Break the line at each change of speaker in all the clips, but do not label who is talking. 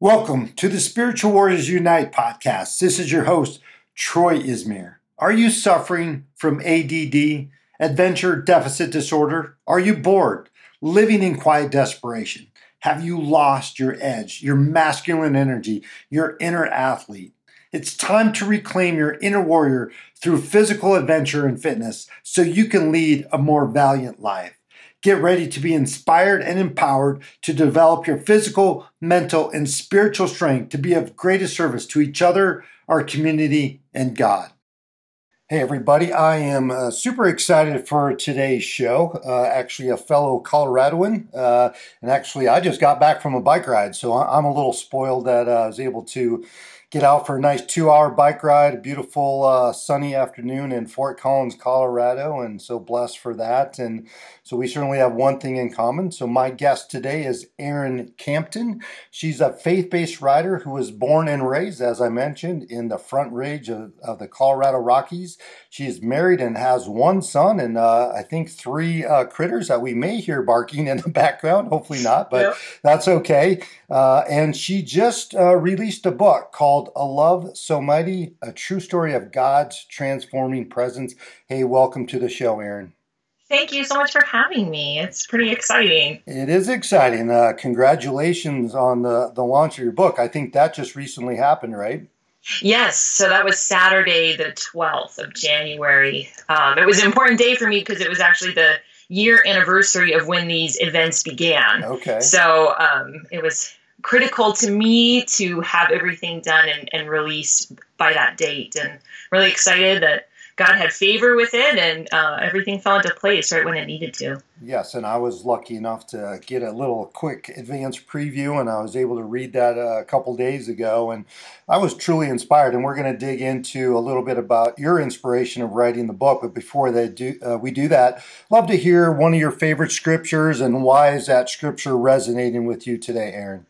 Welcome to the Spiritual Warriors Unite podcast. This is your host, Troy Ismir. Are you suffering from ADD, adventure deficit disorder? Are you bored, living in quiet desperation? Have you lost your edge, your masculine energy, your inner athlete? It's time to reclaim your inner warrior through physical adventure and fitness so you can lead a more valiant life. Get ready to be inspired and empowered to develop your physical, mental, and spiritual strength to be of greatest service to each other, our community, and God. Hey everybody, I am super excited for today's show. Actually a fellow Coloradoan, and actually I just got back from a bike ride, so I'm a little spoiled that I was able to get out for a nice 2-hour bike ride, a beautiful sunny afternoon in Fort Collins, Colorado, and so blessed for that. And so we certainly have one thing in common. So my guest today is Erin Campton. She's a faith-based rider who was born and raised, as I mentioned, in the Front Range of the Colorado Rockies. She is married and has one son and I think 3 critters that we may hear barking in the background. Hopefully not, but That's okay. And she just released a book called A Love So Mighty, A True Story of God's Transforming Presence. Hey, welcome to the show, Erin.
Thank you so much for having me. It's pretty exciting.
It is exciting. Congratulations on the launch of your book. I think that just recently happened, right?
Yes. So that was Saturday, the 12th of January. It was an important day for me because it was actually the year anniversary of when these events began.
Okay.
So it was critical to me to have everything done and released by that date. And really excited that God had favor with it and everything fell into place right when it needed to.
Yes, and I was lucky enough to get a little quick advanced preview, and I was able to read that a couple days ago, and I was truly inspired. And we're going to dig into a little bit about your inspiration of writing the book. But before we do that, I'd love to hear one of your favorite scriptures, and why is that scripture resonating with you today, Erin?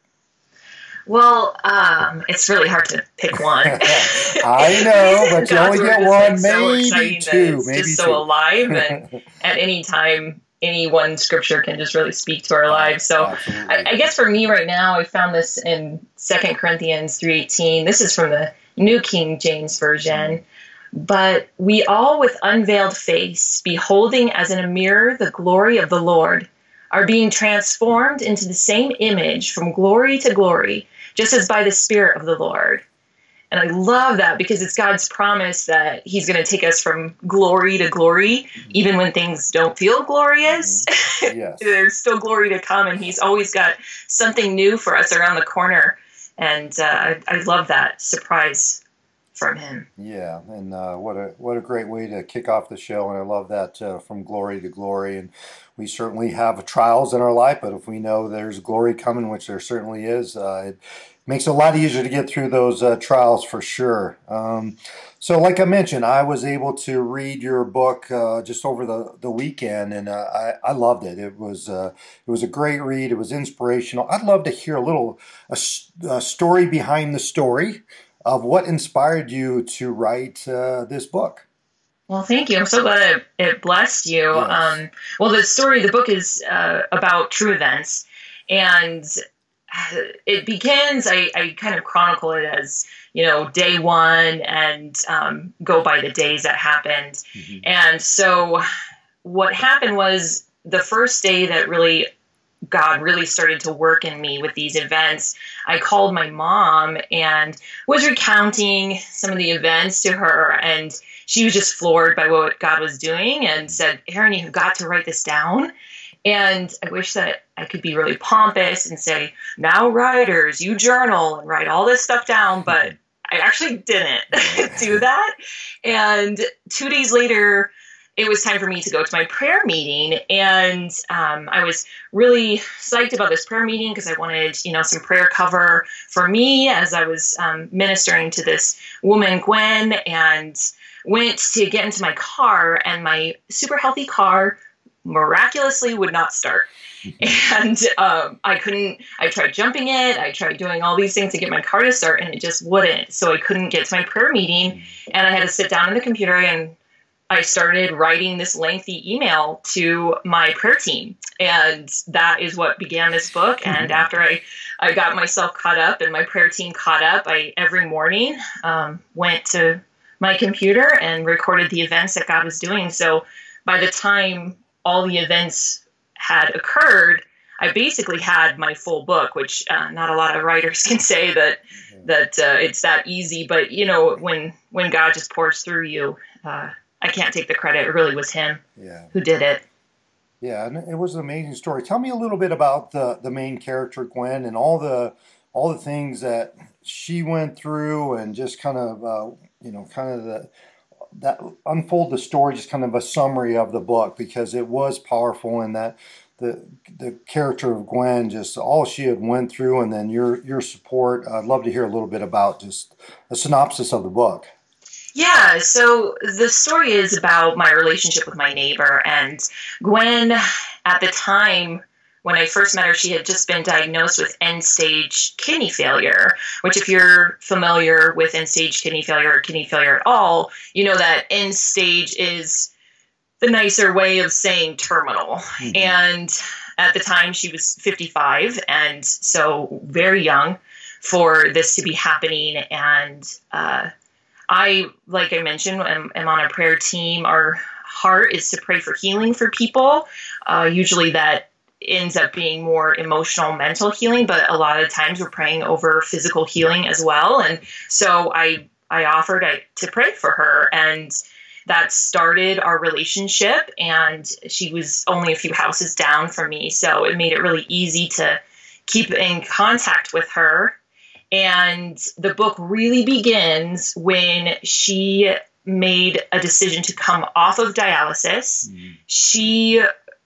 Well, it's really hard to pick one.
I know, but you only get one, maybe two.
It's just so alive, and at any time, any one scripture can just really speak to our lives. So I guess for me right now, I found this in 2 Corinthians 3:18. This is from the New King James Version. But we all with unveiled face, beholding as in a mirror the glory of the Lord, are being transformed into the same image from glory to glory, just as by the Spirit of the Lord. And I love that because it's God's promise that he's going to take us from glory to glory, even when things don't feel glorious. Yes. There's still glory to come, and he's always got something new for us around the corner. And I love that surprise from him.
Yeah, and what a great way to kick off the show, and I love that from glory to glory. And we certainly have trials in our life, but if we know there's glory coming, which there certainly is, it makes it a lot easier to get through those trials for sure. So like I mentioned, I was able to read your book just over the weekend, and I loved it. It was a great read. It was inspirational. I'd love to hear a story behind the story of what inspired you to write this book.
Well, thank you. I'm so glad it blessed you. Yes. Well, the book is about true events, and it begins, I kind of chronicle it as, day one and go by the days that happened. Mm-hmm. And so what happened was the first day that God really started to work in me with these events, I called my mom and was recounting some of the events to her, and she was just floored by what God was doing and said, "Erin, you've got to write this down." And I wish that I could be really pompous and say, "Now, writers, you journal and write all this stuff down," but I actually didn't do that. And 2 days later, it was time for me to go to my prayer meeting, and I was really psyched about this prayer meeting because I wanted, some prayer cover for me as I was ministering to this woman, Gwen, and went to get into my car, and my super healthy car miraculously would not start. And I tried jumping it. I tried doing all these things to get my car to start, and it just wouldn't. So I couldn't get to my prayer meeting, and I had to sit down on the computer and I started writing this lengthy email to my prayer team. And that is what began this book. And after I got myself caught up and my prayer team caught up, I every morning went to my computer and recorded the events that God was doing. So by the time all the events had occurred, I basically had my full book, which not a lot of writers can say that it's that easy. But, you know, when God just pours through you, I can't take the credit. It really was him who did it.
Yeah, and it was an amazing story. Tell me a little bit about the main character, Gwen, and all the things that she went through, and just kind of that unfold the story, just kind of a summary of the book, because it was powerful, and that the character of Gwen, just all she had went through, and then your support. I'd love to hear a little bit about just a synopsis of the book.
Yeah, so the story is about my relationship with my neighbor. And Gwen, at the time when I first met her, she had just been diagnosed with end-stage kidney failure, which if you're familiar with end-stage kidney failure or kidney failure at all, you know that end-stage is the nicer way of saying terminal. Mm-hmm. And at the time, she was 55, and so very young for this to be happening. And I, like I mentioned, am on a prayer team. Our heart is to pray for healing for people. Usually that ends up being more emotional, mental healing, but a lot of times we're praying over physical healing as well. And so I offered to pray for her, and that started our relationship. And she was only a few houses down from me, so it made it really easy to keep in contact with her. And the book really begins when she made a decision to come off of dialysis. Mm-hmm. She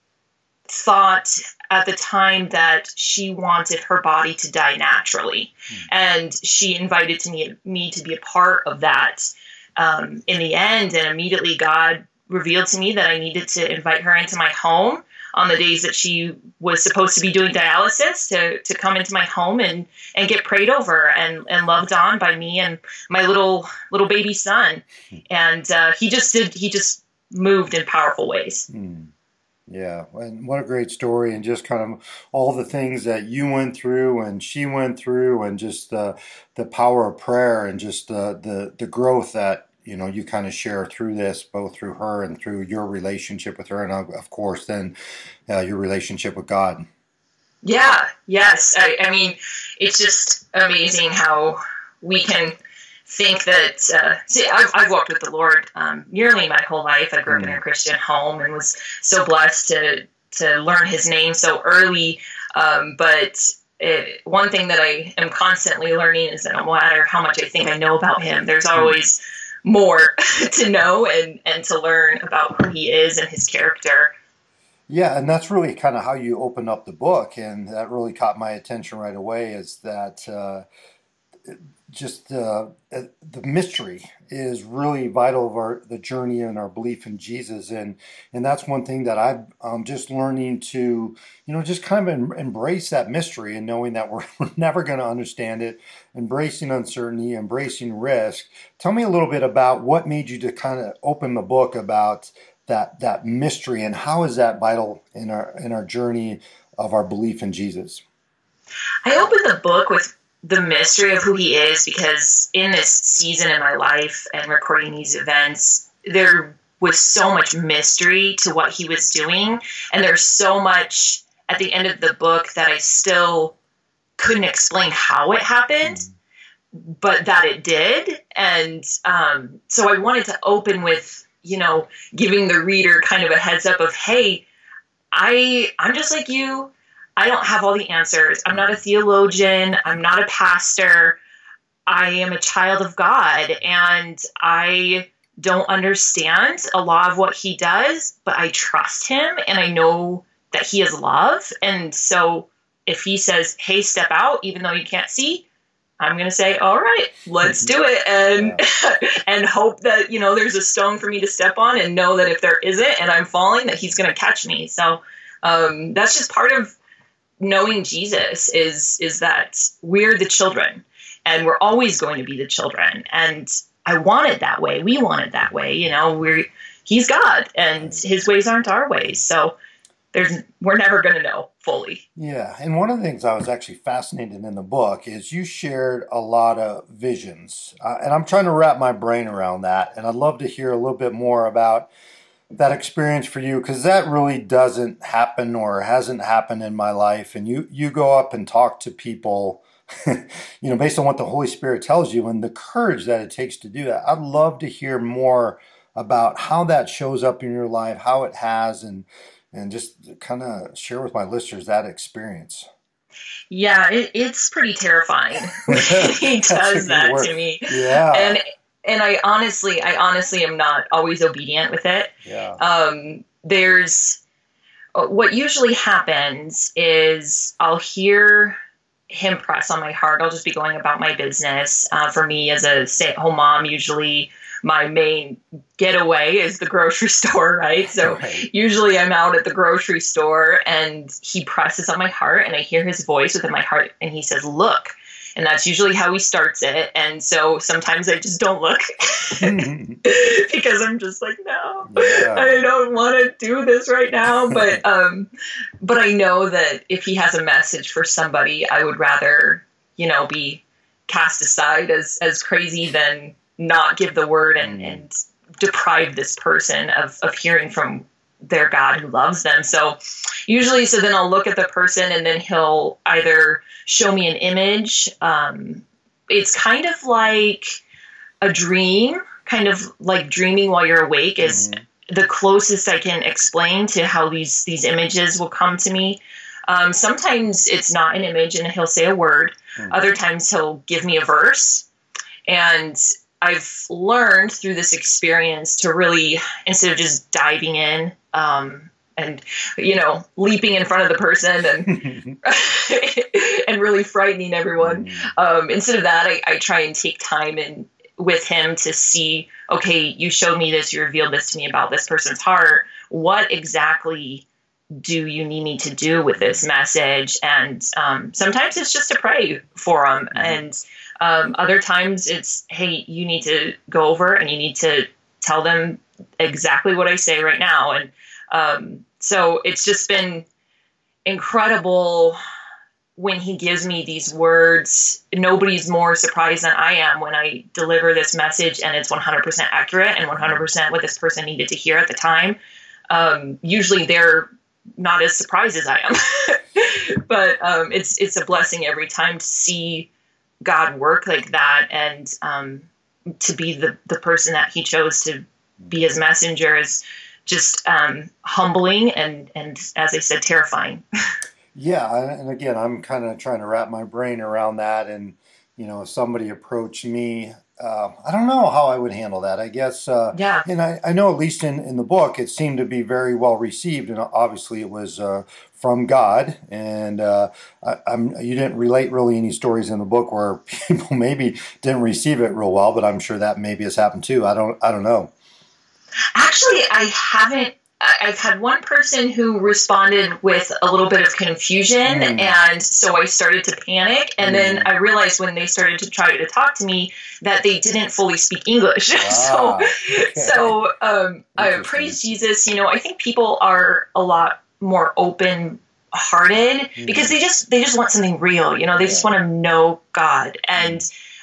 thought at the time that she wanted her body to die naturally. Mm-hmm. And she invited me to be a part of that in the end. And immediately God revealed to me that I needed to invite her into my home on the days that she was supposed to be doing dialysis, to come into my home and get prayed over and loved on by me and my little baby son. And he just moved in powerful ways.
Yeah, and what a great story, and just kind of all the things that you went through and she went through, and just the power of prayer, and just the growth that you kind of share through this, both through her and through your relationship with her, and of course then your relationship with God.
Yeah, yes. I mean, it's just amazing how we can think that, I've walked with the Lord nearly my whole life. I grew up in a Christian home and was so blessed to learn his name so early. But one thing that I am constantly learning is that no matter how much I think I know about him, there's always more to know and to learn about who he is and his character.
Yeah, and that's really kind of how you open up the book, and that really caught my attention right away, is that just the mystery is really vital of the journey and our belief in Jesus, and that's one thing that I'm just learning to just kind of embrace that mystery, and knowing that we're never going to understand it, embracing uncertainty, embracing risk. Tell me a little bit about what made you to kind of open the book about that mystery, and how is that vital in our journey of our belief in Jesus?
I opened the book with the mystery of who he is, because in this season in my life and recording these events, there was so much mystery to what he was doing. And there's so much at the end of the book that I still couldn't explain how it happened, but that it did. And so I wanted to open with, giving the reader kind of a heads up of, hey, I'm just like you. I don't have all the answers. I'm not a theologian. I'm not a pastor. I am a child of God, and I don't understand a lot of what he does, but I trust him, and I know that he is love. And so if he says, hey, step out, even though you can't see, I'm going to say, all right, let's do it. And, and hope that, there's a stone for me to step on, and know that if there isn't and I'm falling, that he's going to catch me. So that's just part of knowing Jesus, is that we're the children, and we're always going to be the children. And I want it that way. We want it that way. he's God and his ways aren't our ways. So we're never going to know fully.
Yeah. And one of the things I was actually fascinated in the book is you shared a lot of visions. And I'm trying to wrap my brain around that. And I'd love to hear a little bit more about that experience for you, because that really doesn't happen or hasn't happened in my life. And you go up and talk to people, based on what the Holy Spirit tells you and the courage that it takes to do that. I'd love to hear more about how that shows up in your life, how it has, and just kind of share with my listeners that experience.
Yeah, it's pretty terrifying when he does that to me.
Yeah.
And I honestly am not always obedient with it.
Yeah.
There's what usually happens is I'll hear him press on my heart. I'll just be going about my business. For me as a stay-at-home mom, usually my main getaway is the grocery store, right? So usually I'm out at the grocery store and he presses on my heart and I hear his voice within my heart and he says, look. And that's usually how he starts it. And so sometimes I just don't look because I'm just like, no, I don't want to do this right now. But I know that if he has a message for somebody, I would rather, be cast aside as crazy than not give the word and deprive this person of hearing from their God who loves them. So then I'll look at the person and then he'll either show me an image. It's kind of like a dream, kind of like dreaming while you're awake is the closest I can explain to how these images will come to me. Sometimes it's not an image and he'll say a word. Other times he'll give me a verse. And I've learned through this experience to really, instead of just diving in and, leaping in front of the person and and really frightening everyone, instead of that, I try and take time with him to see, okay, you showed me this, you revealed this to me about this person's heart. What exactly do you need me to do with this message? And sometimes it's just to pray for them. And other times it's, hey, you need to go over and you need to tell them exactly what I say right now. And so it's just been incredible when he gives me these words. Nobody's more surprised than I am when I deliver this message and it's 100% accurate and 100% what this person needed to hear at the time. Usually they're not as surprised as I am, but it's a blessing every time to see God work like that, and to be the person that he chose to be his messenger is just humbling and as I said, terrifying.
Yeah, and again, I'm kind of trying to wrap my brain around that, and if somebody approached me, I don't know how I would handle that. I guess, and I know at least in the book, it seemed to be very well received, and obviously it was from God. And you didn't relate really any stories in the book where people maybe didn't receive it real well, but I'm sure that maybe has happened too. I don't know.
Actually, I haven't. I've had one person who responded with a little bit of confusion, and so I started to panic. And then I realized when they started to try to talk to me that they didn't fully speak English. So praise Jesus. I think people are a lot more open-hearted because they just want something real. They just want to know God, and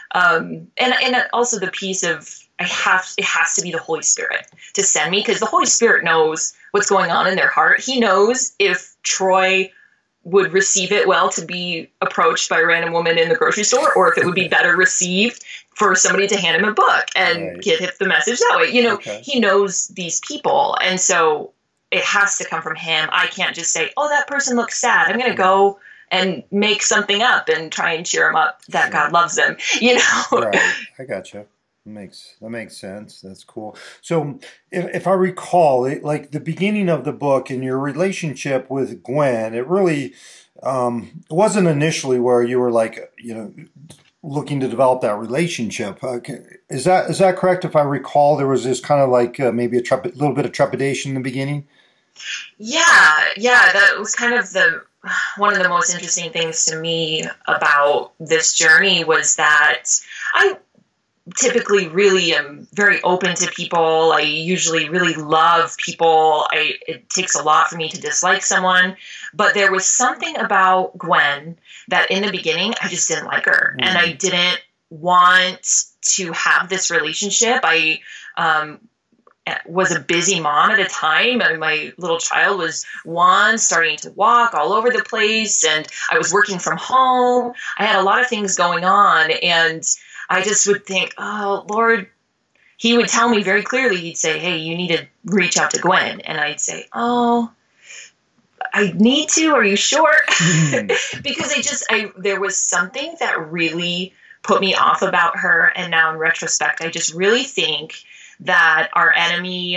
also the piece of. It has to be the Holy Spirit to send me, because the Holy Spirit knows what's going on in their heart. He knows if Troy would receive it well to be approached by a random woman in the grocery store, or if it would be better received for somebody to hand him a book and get the message that way. He knows these people. And so it has to come from him. I can't just say, oh, that person looks sad. I'm going to go and make something up and try and cheer them up that God loves them,
Right. I gotcha. That makes sense. That's cool. So if I recall, like the beginning of the book and your relationship with Gwen, it really wasn't initially where you were like, looking to develop that relationship. Is that correct? If I recall, there was this kind of like maybe a little bit of trepidation in the beginning.
Yeah. That was kind of one of the most interesting things to me about this journey was that typically really am very open to people. I usually really love people. It takes a lot for me to dislike someone. But there was something about Gwen that in the beginning, I just didn't like her. And I didn't want to have this relationship. I was a busy mom at a time, and my little child was one, starting to walk all over the place, and I was working from home. I had a lot of things going on, and I just would think, oh, Lord, he would tell me very clearly, he'd say, hey, you need to reach out to Gwen. And I'd say, oh, I need to, are you sure? Because there was something that really put me off about her. And now in retrospect, I just really think that our enemy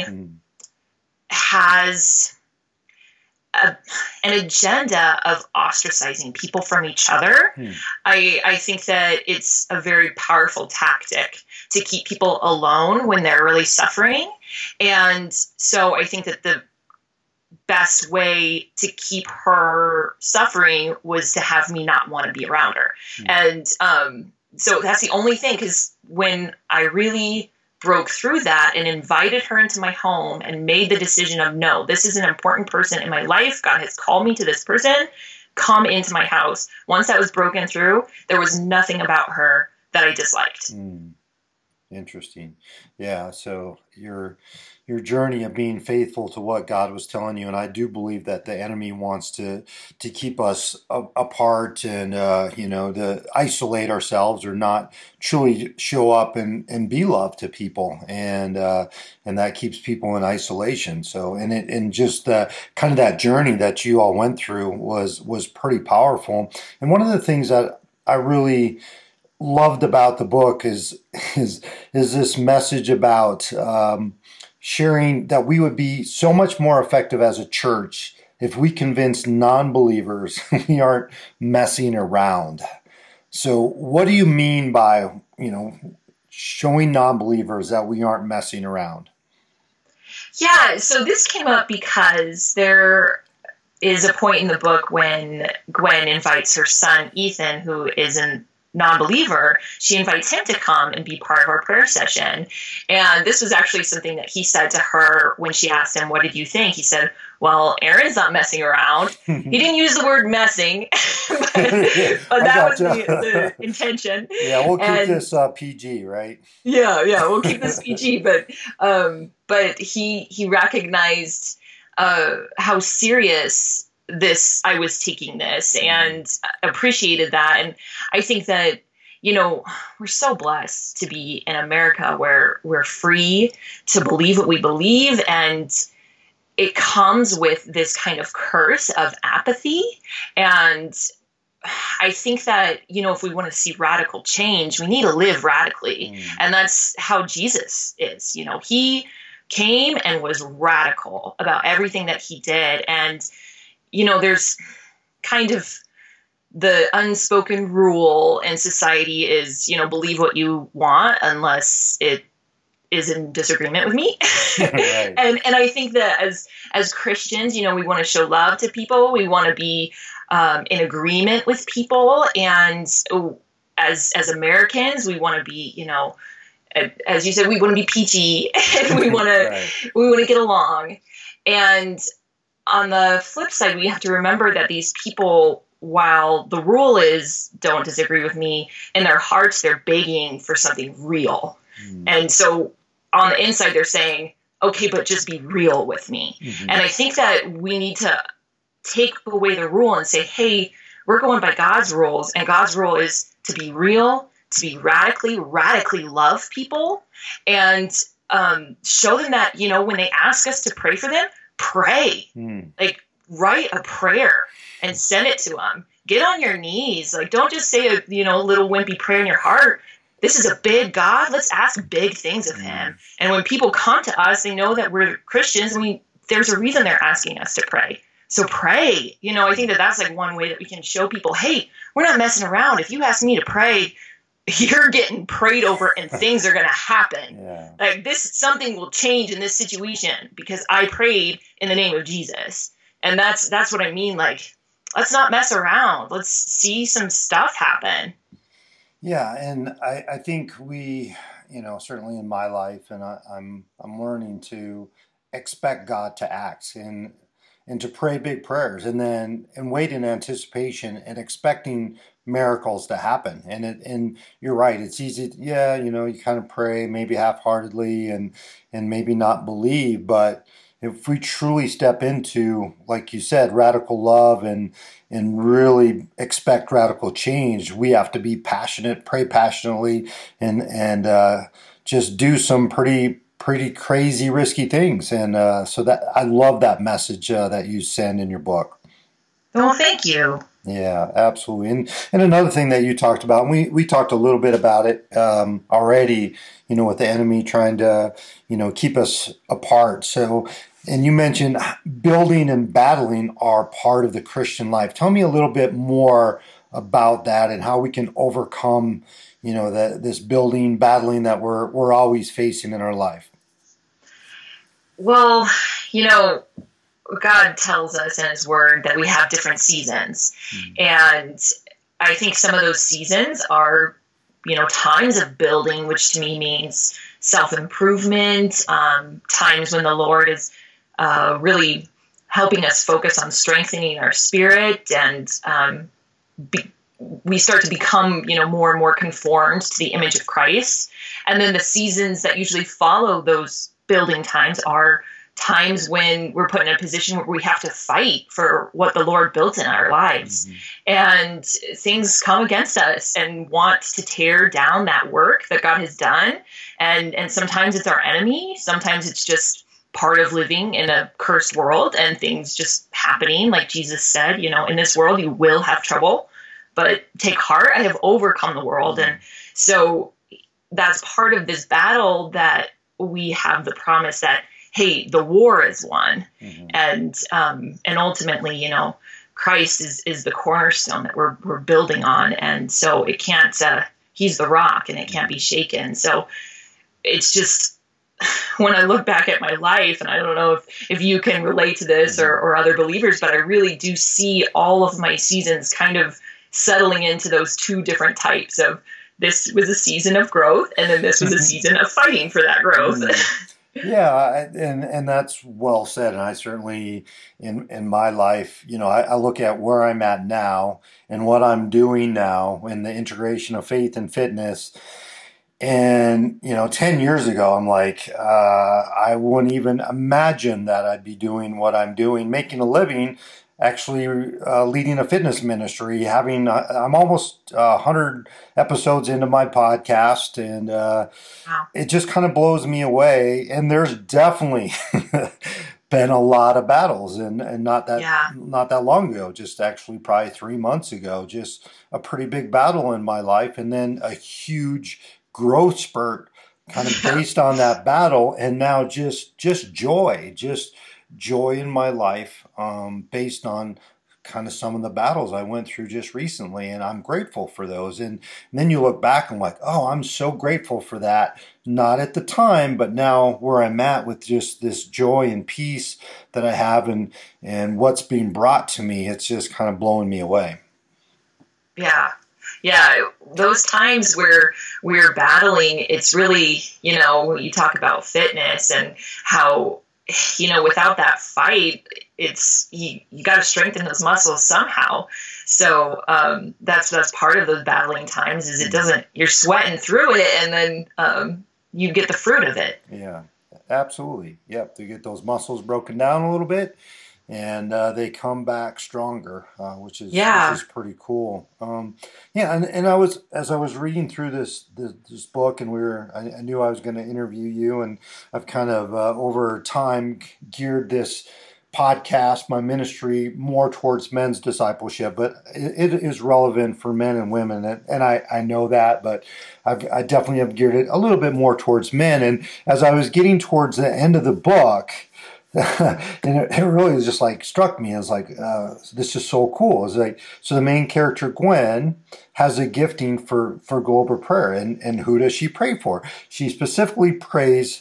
has an agenda of ostracizing people from each other. I think that it's a very powerful tactic to keep people alone when they're really suffering. And so I think that the best way to keep her suffering was to have me not want to be around her. And so that's the only thing, because when I really broke through that and invited her into my home and made the decision of, no, this is an important person in my life. God has called me to this person. Come into my house. Once that was broken through, there was nothing about her that I disliked.
Interesting. Yeah. So your journey of being faithful to what God was telling you, and I do believe that the enemy wants to keep us apart and to isolate ourselves or not truly show up and be love to people, and that keeps people in isolation. So and just kind of that journey that you all went through was pretty powerful. And one of the things that I really loved about the book is this message about sharing that we would be so much more effective as a church if we convince non-believers we aren't messing around. So what do you mean by, showing non-believers that we aren't messing around?
Yeah, so this came up because there is a point in the book when Gwen invites her son, Ethan, who is a non-believer. She invites him to come and be part of our prayer session. And this was actually something that he said to her when she asked him, what did you think? He said, well, Aaron's not messing around. He didn't use the word messing, but that was the intention.
Yeah, we'll keep this PG, right?
Yeah, we'll keep this PG. But he recognized how serious I was taking this, and appreciated that. And I think that, we're so blessed to be in America where we're free to believe what we believe. And it comes with this kind of curse of apathy. And I think that, if we want to see radical change, we need to live radically. And that's how Jesus is. He came and was radical about everything that he did. And there's kind of the unspoken rule in society is, believe what you want unless it is in disagreement with me. Right. And I think that as Christians, we want to show love to people. We want to be in agreement with people. And as Americans, we want to be, as you said, we want to be peachy and we want to get along. And on the flip side, we have to remember that these people, while the rule is don't disagree with me, in their hearts, they're begging for something real. And so on the inside, they're saying, okay, but just be real with me. And I think that we need to take away the rule and say, hey, we're going by God's rules. And God's rule is to be real, to be radically love people, and show them that, when they ask us to pray for them, pray. Like, write a prayer and send it to them. Get on your knees. Like, don't just say a little wimpy prayer in your heart. This is a big God. Let's ask big things of him. And when people come to us, they know that we're Christians. There's a reason they're asking us to pray. So pray. I think that that's like one way that we can show people, hey, we're not messing around. If you ask me to pray, you're getting prayed over and things are going to happen. Yeah. Like something will change in this situation because I prayed in the name of Jesus. And that's what I mean. Like, let's not mess around. Let's see some stuff happen.
Yeah. And I think we, certainly in my life, and I'm learning to expect God to act and to pray big prayers, and wait in anticipation and expecting miracles to happen. And you're right, it's easy. Yeah, you kind of pray maybe half-heartedly and maybe not believe, but if we truly step into, like you said, radical love and really expect radical change, we have to be passionate, pray passionately, and just do some pretty crazy, risky things. And so that I love that message that you send in your book.
Well, thank you.
Yeah, absolutely. And another thing that you talked about, and we talked a little bit about it already, with the enemy trying to, keep us apart. So, and you mentioned building and battling are part of the Christian life. Tell me a little bit more about that and how we can overcome, this building, battling that we're always facing in our life.
Well, God tells us in His Word that we have different seasons. And I think some of those seasons are, times of building, which to me means self-improvement, times when the Lord is really helping us focus on strengthening our spirit, and we start to become, more and more conformed to the image of Christ. And then the seasons that usually follow those building times are times when we're put in a position where we have to fight for what the Lord built in our lives. And things come against us and want to tear down that work that God has done. And sometimes it's our enemy. Sometimes it's just part of living in a cursed world and things just happening. Like Jesus said, in this world you will have trouble, but take heart, I have overcome the world. And so that's part of this battle, that we have the promise that, hey, the war is won. And ultimately, Christ is the cornerstone that we're building on. And so it can't, he's the rock and it can't be shaken. So it's just, when I look back at my life, and I don't know if you can relate to this or other believers, but I really do see all of my seasons kind of settling into those two different types of, this was a season of growth, and then this was a season of fighting for that growth.
Yeah, and that's well said. And I certainly, in my life, I look at where I'm at now and what I'm doing now in the integration of faith and fitness. And, 10 years ago, I'm like, I wouldn't even imagine that I'd be doing what I'm doing, making a living, actually leading a fitness ministry, I'm almost 100 episodes into my podcast, and
Wow.
It just kind of blows me away. And there's definitely been a lot of battles, and not that long ago, just actually probably 3 months ago, just a pretty big battle in my life, and then a huge growth spurt kind of based on that battle, and now just joy in my life, based on kind of some of the battles I went through just recently, and I'm grateful for those. And then you look back and like, oh, I'm so grateful for that. Not at the time, but now where I'm at with just this joy and peace that I have, and what's being brought to me, it's just kind of blowing me away.
Yeah, those times where we're battling, it's really, you talk about fitness and how, without that fight, it's you got to strengthen those muscles somehow. So that's part of those battling times, is you're sweating through it, and then you get the fruit of it.
Yeah, absolutely. Yep, to get those muscles broken down a little bit, and they come back stronger, which is pretty cool. And as I was reading through this book, and I knew I was going to interview you, and I've kind of over time geared this podcast, my ministry, more towards men's discipleship, but it is relevant for men and women, and I know that, but I definitely have geared it a little bit more towards men. And as I was getting towards the end of the book, and it really just like struck me as like, this is so cool. It's like, so the main character, Gwen, has a gifting for global prayer. And who does she pray for? She specifically prays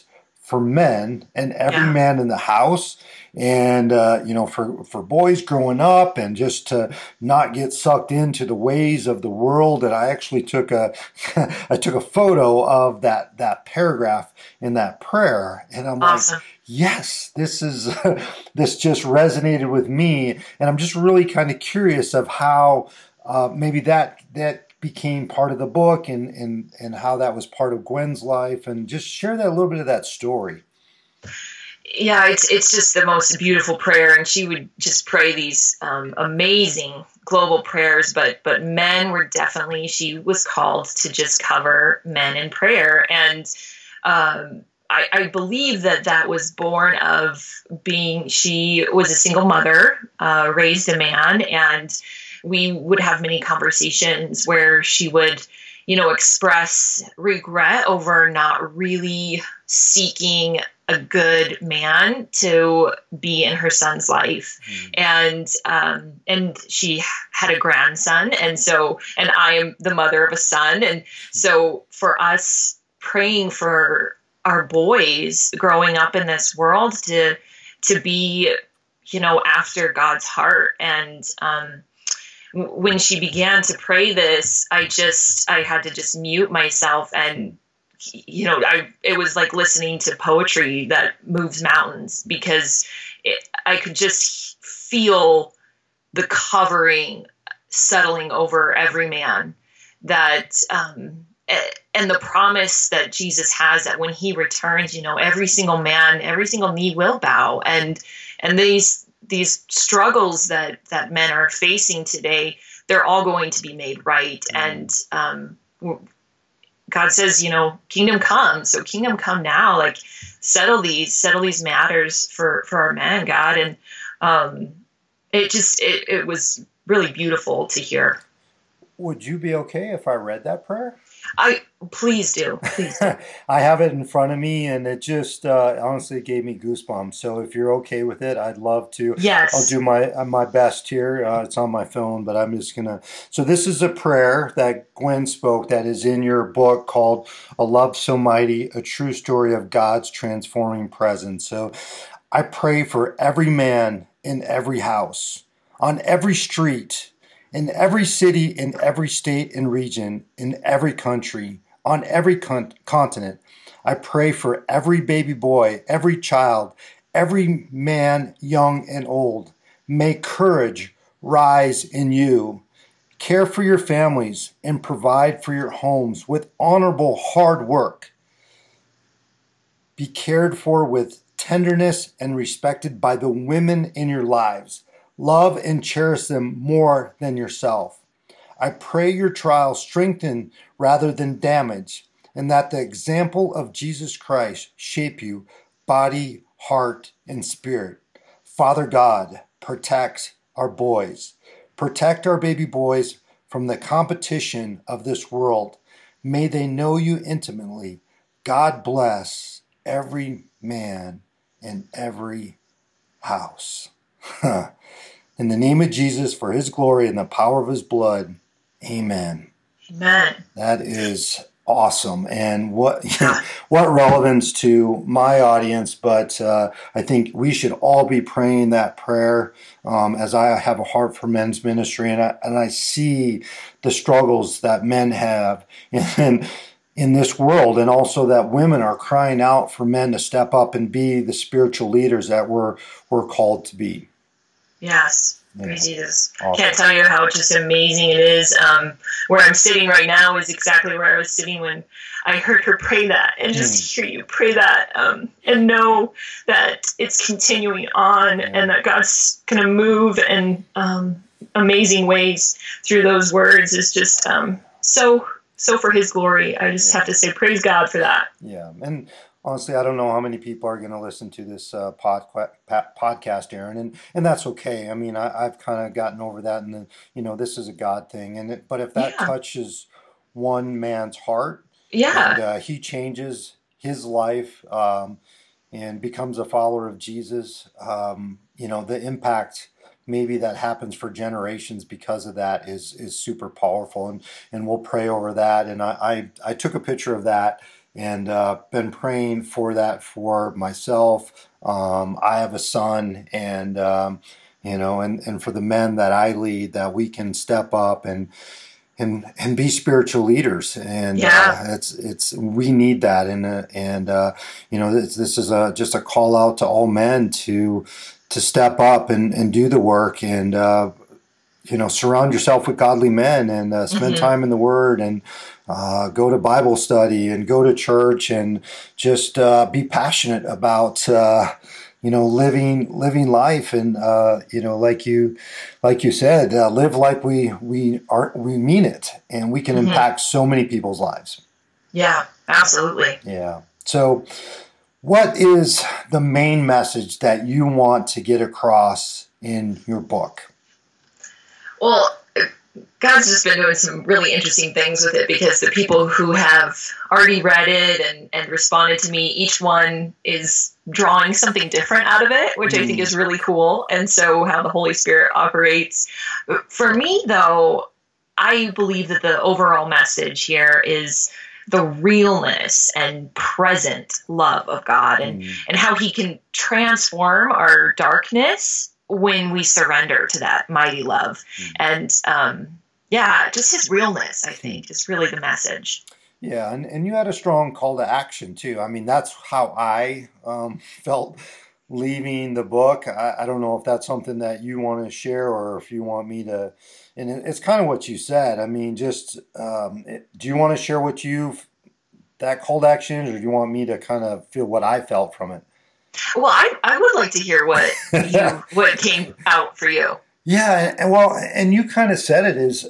for men and every
Yeah.
man in the house, and for boys growing up, and just to not get sucked into the ways of the world. And I actually took a I took a photo of that paragraph in that prayer, and I'm
Awesome.
like, yes, this is this just resonated with me, and I'm just really kind of curious of how maybe that became part of the book, and how that was part of Gwen's life, and just share that a little bit of that story.
Yeah, it's just the most beautiful prayer, and she would just pray these amazing global prayers. But men were definitely, she was called to just cover men in prayer, and I believe that was born of being, she was a single mother, raised a man, and we would have many conversations where she would, express regret over not really seeking a good man to be in her son's life. And she had a grandson, and I am the mother of a son, and so for us, praying for our boys growing up in this world to be, after God's heart. And when she began to pray this, I had to just mute myself, and it was like listening to poetry that moves mountains, because I could just feel the covering settling over every man, that and the promise that Jesus has, that when he returns, every single man, every single knee will bow, and these struggles that men are facing today, they're all going to be made right. And God says, kingdom come. So kingdom come now, like settle these matters for our men, God. And it was really beautiful to hear.
Would you be okay if I read that prayer?
Please do.
I have it in front of me, and it just honestly gave me goosebumps. So if you're okay with it, I'd love to.
Yes.
I'll do my best here. It's on my phone, but I'm just gonna. So this is a prayer that Gwen spoke that is in your book called "A Love So Mighty: A True Story of God's Transforming Presence." So I pray for every man in every house, on every street, in every city, in every state and region, in every country, on every continent. I pray for every baby boy, every child, every man, young and old. May courage rise in you. Care for your families and provide for your homes with honorable hard work. Be cared for with tenderness and respected by the women in your lives. Love and cherish them more than yourself. I pray your trials strengthen rather than damage, and that the example of Jesus Christ shape you, body, heart, and spirit. Father God, protect our boys. Protect our baby boys from the competition of this world. May they know you intimately. God bless every man in every house. In the name of Jesus, for his glory and the power of his blood, amen.
Amen.
That is awesome. And what relevance to my audience, but I think we should all be praying that prayer, as I have a heart for men's ministry, and I see the struggles that men have in this world, and also that women are crying out for men to step up and be the spiritual leaders that we're called to be.
Yes. Praise Jesus. Awesome. Can't tell you how just amazing it is. Where I'm sitting right now is exactly where I was sitting when I heard her pray that, and just hear you pray that, and know that it's continuing on, and that God's going to move in amazing ways through those words is just so for his glory. I just have to say praise God for that.
Yeah. And honestly, I don't know how many people are going to listen to this podcast, Aaron, and that's okay. I mean, I've kind of gotten over that, and this is a God thing. But if that touches one man's heart, and he changes his life and becomes a follower of Jesus, the impact maybe that happens for generations because of that is super powerful, and we'll pray over that. And I took a picture of that and been praying for that for myself. I have a son, and and for the men that I lead, that we can step up and be spiritual leaders, and it's we need that, this is just a call out to all men to step up and do the work, and surround yourself with godly men, and spend time in the Word, and go to Bible study and go to church, and just be passionate about living life, and like you said, live like we mean it, and we can impact so many people's lives.
Yeah, absolutely.
Yeah. So, what is the main message that you want to get across in your book?
Well, God's just been doing some really interesting things with it, because the people who have already read it and responded to me, each one is drawing something different out of it, which I think is really cool. And so how the Holy Spirit operates. For me, though, I believe that the overall message here is the realness and present love of God, and how he can transform our darkness when we surrender to that mighty love. And just his realness, I think, is really the message.
Yeah, and you had a strong call to action too. I mean, that's how I felt leaving the book. I don't know if that's something that you want to share, or if you want me to. And it's kind of what you said. I mean, just do you want to share that call to action, or do you want me to kind of feel what I felt from it?
Well, I would like to hear what came out for you.
Yeah, and you kind of said it is,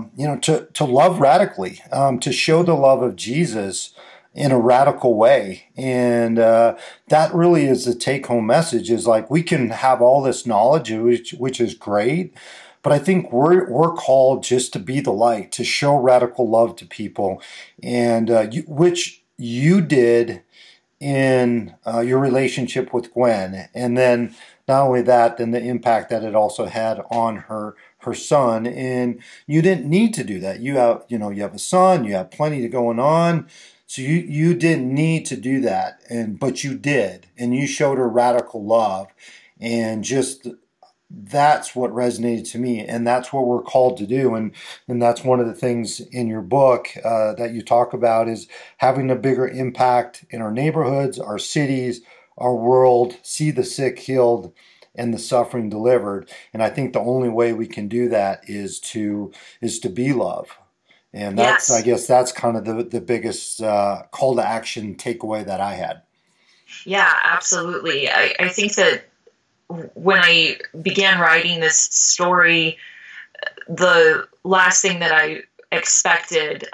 to love radically, to show the love of Jesus in a radical way, and that really is the take-home message. Is like, we can have all this knowledge, which is great, but I think we're called just to be the light, to show radical love to people, and which you did in your relationship with Gwen, and then not only that, then the impact that it also had on her son. And you didn't need to do that. You have a son, you have plenty going on, so you didn't need to do that, but you did, and you showed her radical love, and just that's what resonated to me, and that's what we're called to do, and that's one of the things in your book that you talk about, is having a bigger impact in our neighborhoods, our cities, our world, see the sick healed and the suffering delivered. And I think the only way we can do that is to be love. And that's, I guess that's kind of the biggest call to action takeaway that I had.
Yeah, absolutely. I think that when I began writing this story, the last thing that I expected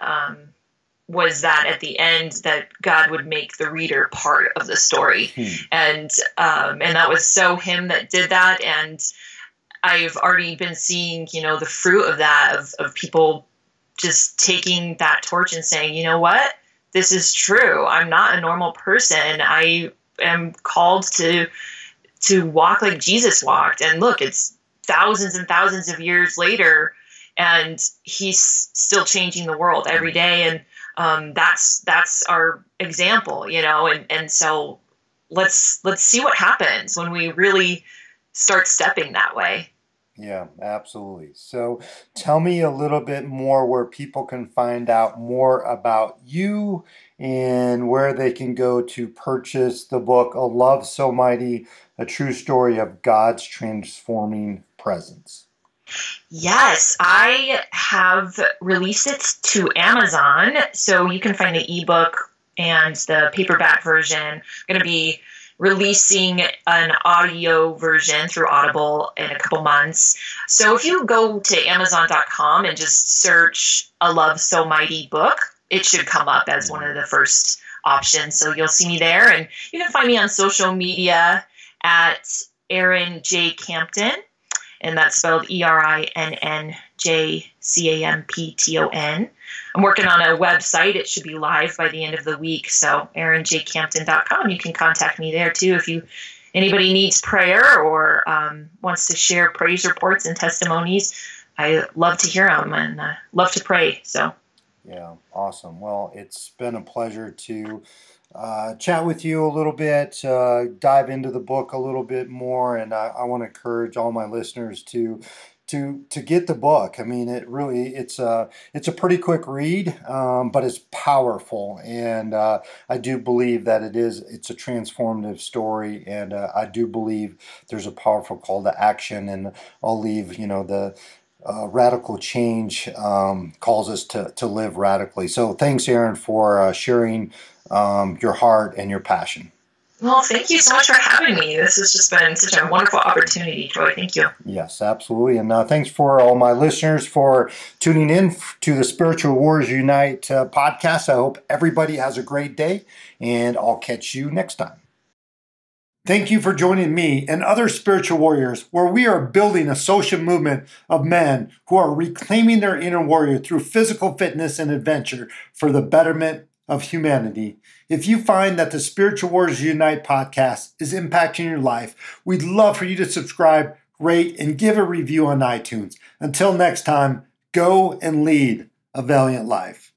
was that at the end that God would make the reader part of the story. And that was so him that did that. And I've already been seeing, the fruit of that, of people just taking that torch and saying, you know what, this is true. I'm not a normal person. I am called to walk like Jesus walked. And look, it's thousands and thousands of years later, and he's still changing the world every day. And that's our example, and so let's see what happens when we really start stepping that way.
Yeah, absolutely. So tell me a little bit more where people can find out more about you, and where they can go to purchase the book, A Love So Mighty, A True Story of God's Transforming Presence.
Yes, I have released it to Amazon, so you can find the ebook and the paperback version. I'm going to be releasing an audio version through Audible in a couple months. So if you go to Amazon.com and just search A Love So Mighty book, it should come up as one of the first options. So you'll see me there, and you can find me on social media at Erin J. Campton. And that's spelled ERINNJCAMPTON. I'm working on a website. It should be live by the end of the week. So erinjcampton.com. You can contact me there too if anybody needs prayer or wants to share praise reports and testimonies. I love to hear them and love to pray. So
Yeah, awesome. Well, it's been a pleasure to chat with you a little bit, dive into the book a little bit more, and I want to encourage all my listeners to get the book. I mean, it's a pretty quick read, but it's powerful, and I do believe that it's a transformative story, and I do believe there's a powerful call to action, and I'll leave the radical change calls us to live radically. So thanks, Aaron, for sharing your heart and your passion.
Well, thank you so much for having me. This has just been such a wonderful opportunity, Troy. Thank you.
Yes, absolutely. And thanks for all my listeners for tuning in to the Spiritual Warriors Unite podcast. I hope everybody has a great day, and I'll catch you next time. Thank you for joining me and other spiritual warriors, where we are building a social movement of men who are reclaiming their inner warrior through physical fitness and adventure for the betterment of humanity. If you find that the Spiritual Warriors Unite podcast is impacting your life, we'd love for you to subscribe, rate, and give a review on iTunes. Until next time, go and lead a valiant life.